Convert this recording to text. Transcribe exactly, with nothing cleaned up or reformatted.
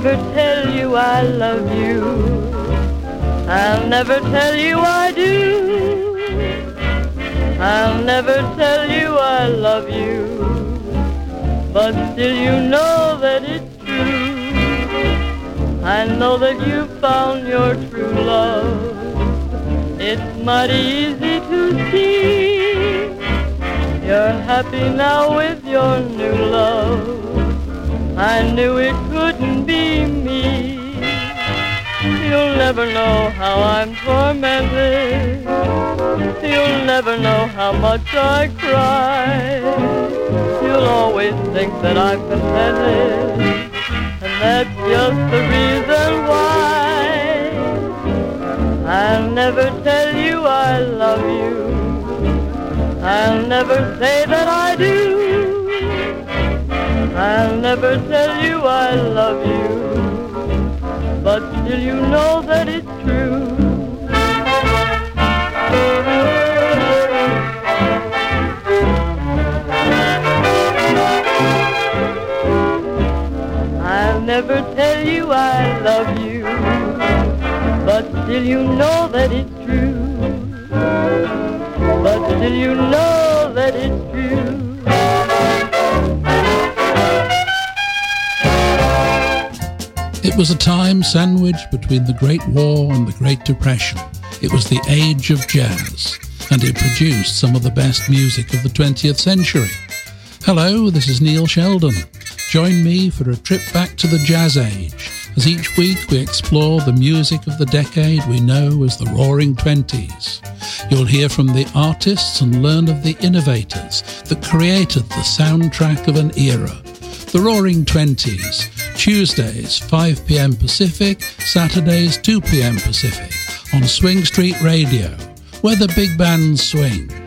never tell you I love you. I'll never tell you I do. I'll never tell you I love you. But still you know that it's true. I know that you found your true love. It's mighty easy to see. You're happy now with your new love. I knew it couldn't be me. You'll never know how I'm tormented. You'll never know how much I cry. You'll always think that I'm contented, and that's just the reason why. I'll never tell you I love you. I'll never say that I do. I'll never tell you I love you, but still you know that it's true. I'll never tell you I love you, but still you know that it's true. But still you know that it's true. It was a time sandwiched between the Great War and the Great Depression. It was the age of jazz, and it produced some of the best music of the twentieth century. Hello, this is Neil Sheldon. Join me for a trip back to the jazz age, as each week we explore the music of the decade we know as the Roaring Twenties. You'll hear from the artists and learn of the innovators that created the soundtrack of an era. The Roaring Twenties, Tuesdays five p.m. Pacific, Saturdays two p.m. Pacific, on Swing Street Radio, where the big bands swing.